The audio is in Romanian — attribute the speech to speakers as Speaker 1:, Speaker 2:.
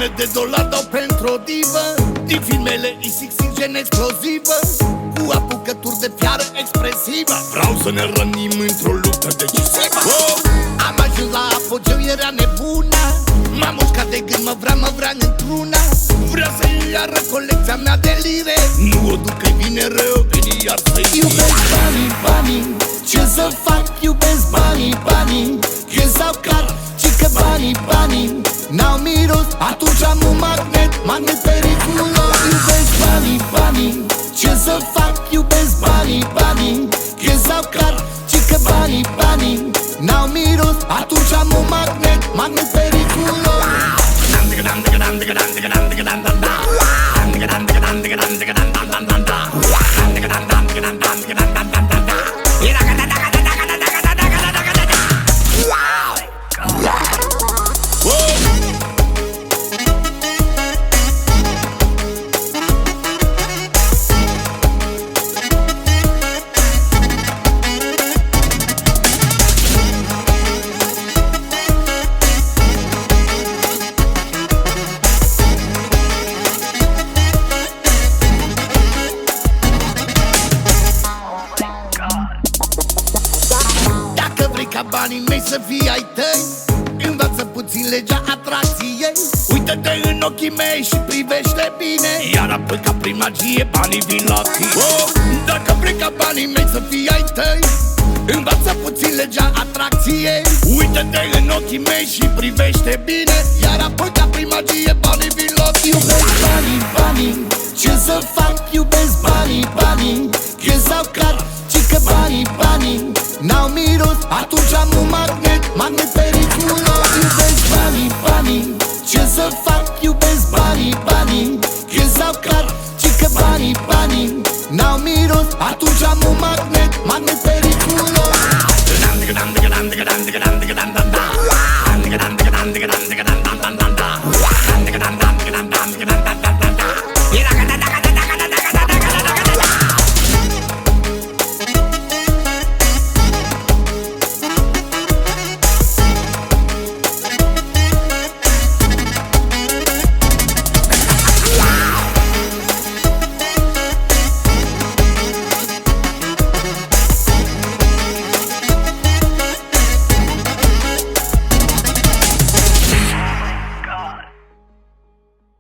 Speaker 1: Milioane de dolari dau pentru o divă din filmele XXX gen explozivă, cu apucături de fiară expresivă. Vreau să ne rănim într-o luptă decisivă. Am ajuns la apogeu, era nebuna. M-am mușcat de gând, mă vrea într-una. Vrea să iară colecția mea de lire. Nu o duc că-i vine rău, vine iar să-i
Speaker 2: Iubesc banii, banii, ce să fac? Iubesc banii, banii, când sau car, ci că banii, banii n-au miros, atunci am un magnet periculos. Iubesc banii, banii, ce să fac? Iubesc banii, banii, când sau car, ci că banii, banii n-au miros, atunci am un magnet periculos.
Speaker 1: Ca banii mei să fie ai tăi, învață puțin legea atracției. Uită-te în ochii mei și privește bine, iar apoi ca prin magie banii vin la tine. Dacă vrei ca banii mei să fie ai tăi, învață puțin legea atracției. Uită-te în ochii mei și privește bine, iar apoi ca prin magie banii vin la tine.
Speaker 2: Iubesc banii, banii, ce să fac? Iubesc banii, banii, când sau car, ci că banii, banii n-au miros, atunci am un